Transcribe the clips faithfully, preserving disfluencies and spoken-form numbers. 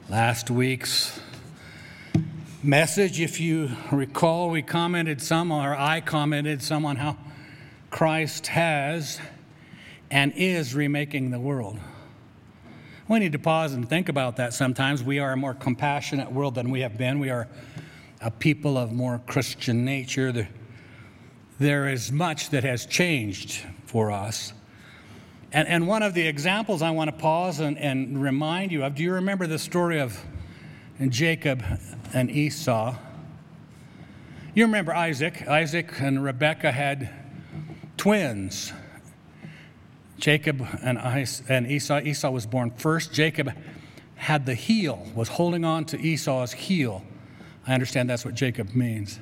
Last week's message, if you recall, we commented some, or I commented some on how Christ has and is remaking the world. We need to pause and think about that sometimes. We are a more compassionate world than we have been. We are a people of more Christian nature. There is much that has changed for us. And, and one of the examples I want to pause and, and remind you of, do you remember the story of Jacob and Esau? You remember Isaac. Isaac and Rebekah had twins. Jacob and, and Esau. Esau was born first. Jacob had the heel, was holding on to Esau's heel. I understand that's what Jacob means.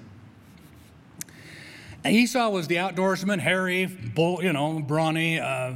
And Esau was the outdoorsman, hairy, bull, you know, brawny, uh,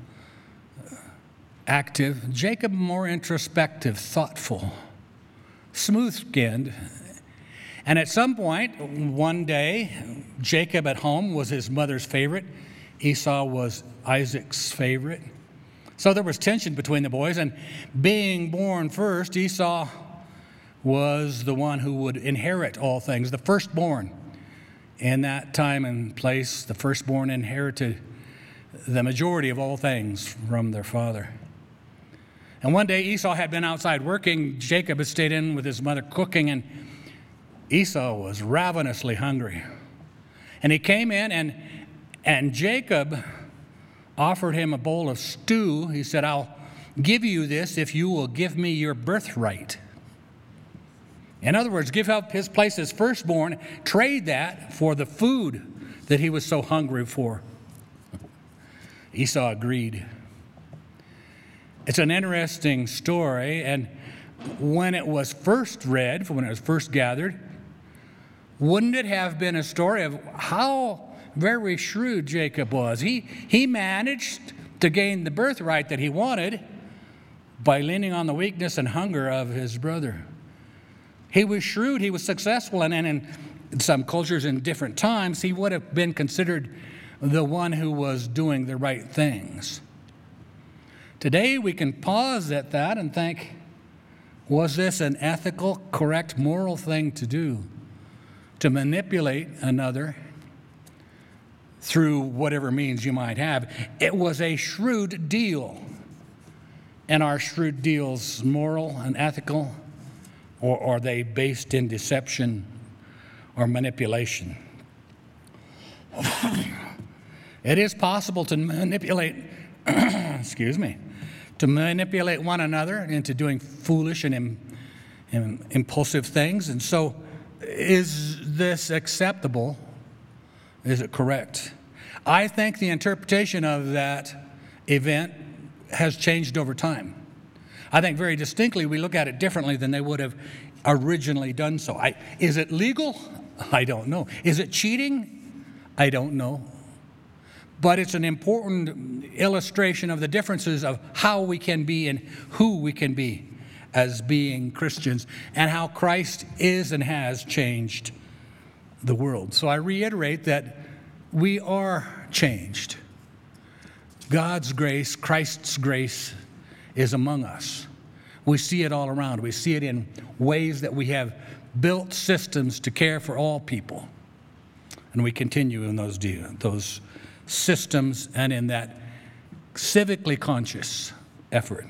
active. Jacob more introspective, thoughtful, smooth-skinned. And at some point, one day, Jacob at home was his mother's favorite. Esau was Isaac's favorite. So there was tension between the boys, and being born first, Esau was the one who would inherit all things, the firstborn. In that time and place, the firstborn inherited the majority of all things from their father. And one day Esau had been outside working. Jacob had stayed in with his mother cooking, and Esau was ravenously hungry. And he came in, and, and Jacob offered him a bowl of stew. He said, "I'll give you this if you will give me your birthright." In other words, give up his place as firstborn, trade that for the food that he was so hungry for. Esau agreed. It's an interesting story, and when it was first read, when it was first gathered, wouldn't it have been a story of how very shrewd Jacob was? He, he managed to gain the birthright that he wanted by leaning on the weakness and hunger of his brother. He was shrewd, he was successful, and, and in some cultures in different times, he would have been considered the one who was doing the right things. Today, we can pause at that and think, was this an ethical, correct, moral thing to do? To manipulate another through whatever means you might have. It was a shrewd deal. And are shrewd deals moral and ethical? Or are they based in deception or manipulation? It is possible to manipulate, excuse me, to manipulate one another into doing foolish and im, im, impulsive things. And so, is this acceptable? Is it correct? I think the interpretation of that event has changed over time. I think very distinctly we look at it differently than they would have originally done so. I, is it legal? I don't know. Is it cheating? I don't know. But it's an important illustration of the differences of how we can be and who we can be as being Christians, and how Christ is and has changed the world. So I reiterate that we are changed. God's grace, Christ's grace, is among us. We see it all around. We see it in ways that we have built systems to care for all people. And we continue in those those systems and in that civically conscious effort.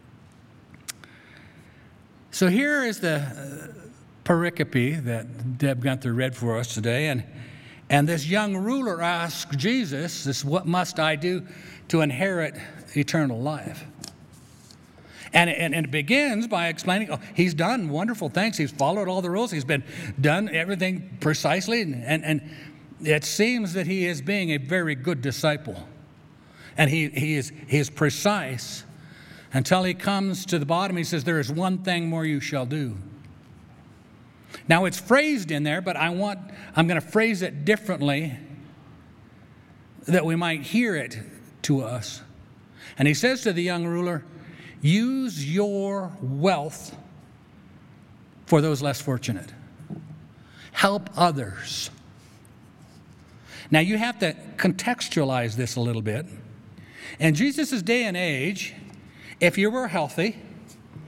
So here is the pericope that Deb Gunther read for us today. And, and this young ruler asks Jesus, this, what must I do to inherit eternal life? And, and, and it begins by explaining, oh, he's done wonderful things. He's followed all the rules. He's been done everything precisely. And, and, and it seems that he is being a very good disciple. And he, he, is, he is precise until he comes to the bottom. He says, there is one thing more you shall do. Now it's phrased in there, but I want, I'm going to phrase it differently that we might hear it to us. And he says to the young ruler, use your wealth for those less fortunate. Help others. Now you have to contextualize this a little bit. In Jesus' day and age, if you were healthy,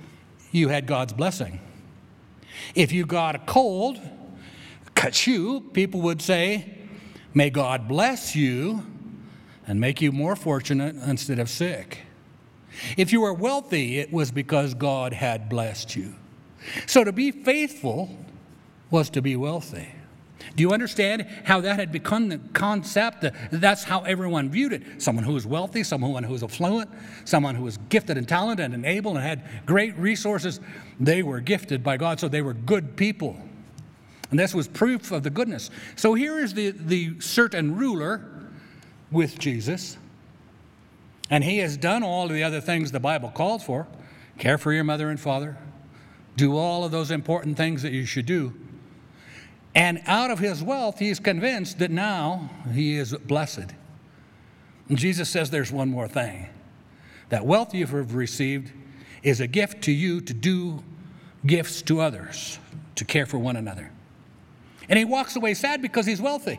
you had God's blessing. If you got a cold, you, people would say, may God bless you and make you more fortunate instead of sick. If you were wealthy, it was because God had blessed you. So to be faithful was to be wealthy. Do you understand how that had become the concept? That's how everyone viewed it. Someone who was wealthy, someone who was affluent, someone who was gifted and talented and able and had great resources. They were gifted by God, so they were good people. And this was proof of the goodness. So here is the, the certain ruler with Jesus. And he has done all of the other things the Bible calls for. Care for your mother and father. Do all of those important things that you should do. And out of his wealth, he's convinced that now he is blessed. And Jesus says there's one more thing. That wealth you have received is a gift to you to do gifts to others, to care for one another. And he walks away sad because he's wealthy.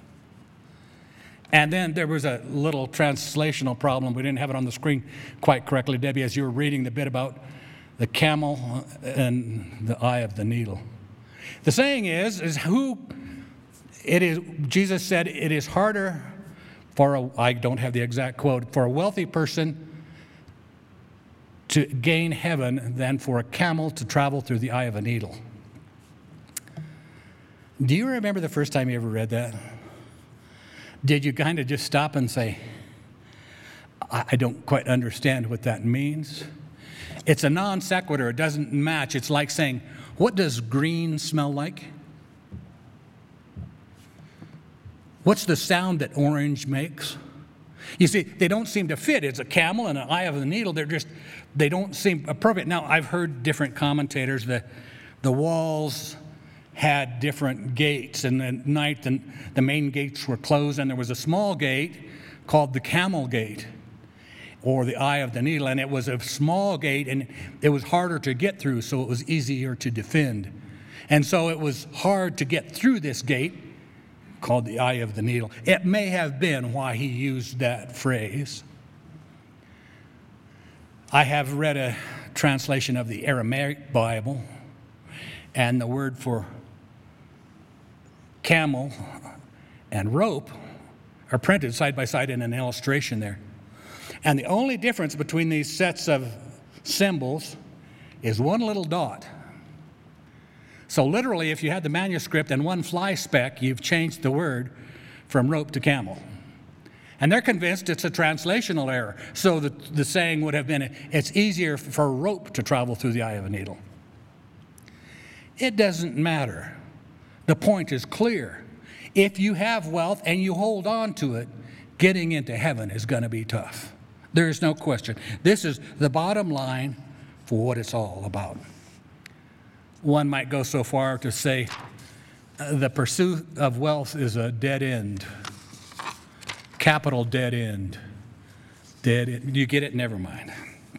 And then there was a little translational problem. We didn't have it on the screen quite correctly, Debbie, as you were reading the bit about the camel and the eye of the needle. The saying is, is who it is, Jesus said, it is harder for a, I don't have the exact quote, for a wealthy person to gain heaven than for a camel to travel through the eye of a needle. Do you remember the first time you ever read that? Did you kind of just stop and say, I, I don't quite understand what that means? It's a non sequitur. It doesn't match. It's like saying, what does green smell like? What's the sound that orange makes? You see, they don't seem to fit. It's a camel and an eye of the needle. They're just, they don't seem appropriate. Now, I've heard different commentators that the walls had different gates, and at night the, the main gates were closed, and there was a small gate called the camel gate, or the eye of the needle, and it was a small gate, and it was harder to get through, so it was easier to defend. And so it was hard to get through this gate, called the eye of the needle. It may have been why he used that phrase. I have read a translation of the Aramaic Bible, and the word for camel and rope are printed side by side in an illustration there. And the only difference between these sets of symbols is one little dot. So literally, if you had the manuscript and one fly speck, you've changed the word from rope to camel. And they're convinced it's a translational error. So the, the saying would have been, it's easier for a rope to travel through the eye of a needle. It doesn't matter. The point is clear. If you have wealth and you hold on to it, getting into heaven is going to be tough. There is no question. This is the bottom line for what it's all about. One might go so far to say uh, the pursuit of wealth is a dead end. Capital dead end. Dead end. Do you get it? Never mind.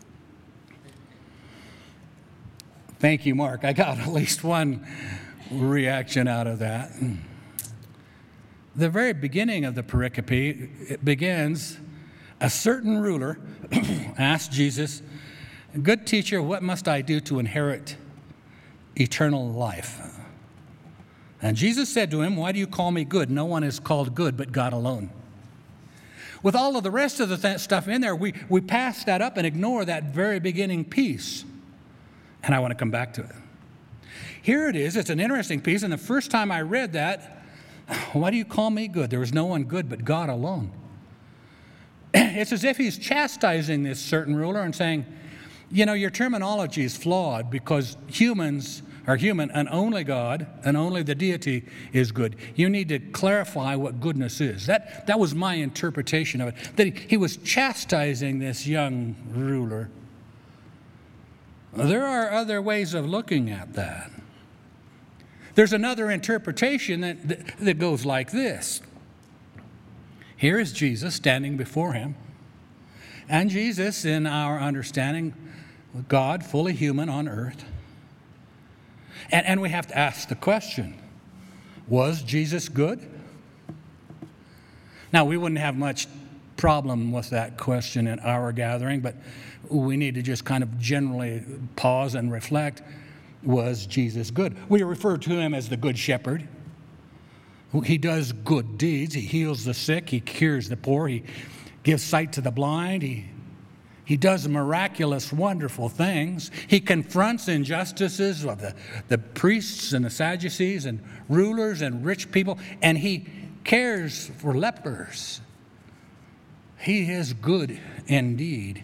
Thank you, Mark. I got at least one reaction out of that. The very beginning of the pericope, it begins, a certain ruler asked Jesus, good teacher, what must I do to inherit eternal life? And Jesus said to him, why do you call me good? No one is called good but God alone. With all of the rest of the th- stuff in there, we, we pass that up and ignore that very beginning piece. And I want to come back to it. Here it is. It's an interesting piece. And the first time I read that, why do you call me good? There is no one good but God alone. It's as if he's chastising this certain ruler and saying, you know, your terminology is flawed because humans are human and only God and only the deity is good. You need to clarify what goodness is. That, that was my interpretation of it. That he, he was chastising this young ruler. There are other ways of looking at that. There's another interpretation that, that, that goes like this. Here is Jesus standing before him. And Jesus, in our understanding, God, fully human on earth. And, and we have to ask the question, was Jesus good? Now, we wouldn't have much problem with that question in our gathering, but we need to just kind of generally pause and reflect. Was Jesus good? We refer to him as the Good Shepherd. He does good deeds. He heals the sick. He cures the poor. He gives sight to the blind. He, he does miraculous, wonderful things. He confronts injustices of the, the priests and the Sadducees and rulers and rich people, and he cares for lepers. He is good indeed.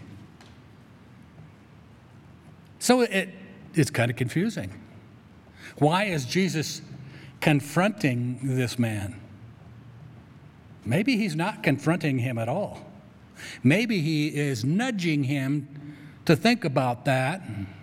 So it, it's kind of confusing. Why is Jesus confronting this man? Maybe he's not confronting him at all. Maybe he is nudging him to think about that.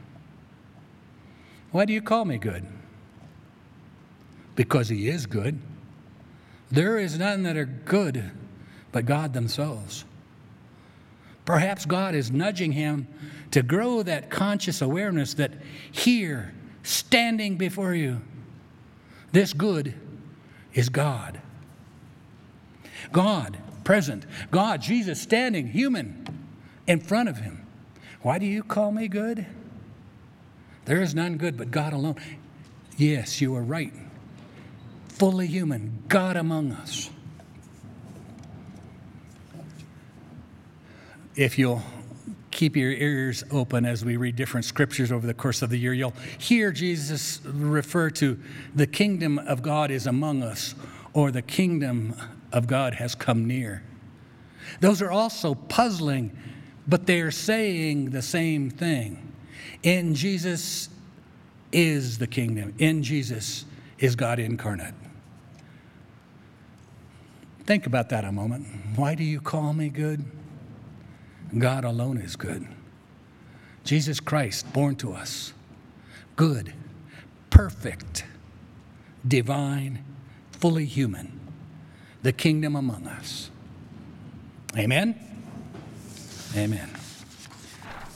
Why do you call me good? Because he is good. There is none that are good but God themselves. Perhaps God is nudging him to grow that conscious awareness that here, standing before you, this good is God. God, present. God, Jesus, standing, human, in front of him. Why do you call me good? There is none good but God alone. Yes, you are right. Fully human, God among us. If you'll keep your ears open as we read different scriptures over the course of the year, you'll hear Jesus refer to the kingdom of God is among us, or the kingdom of God has come near. Those are also puzzling, but they are saying the same thing. In Jesus is the kingdom. In Jesus is God incarnate. Think about that a moment. Why do you call me good? God alone is good. Jesus Christ, born to us, good, perfect, divine, fully human, the kingdom among us. Amen? Amen.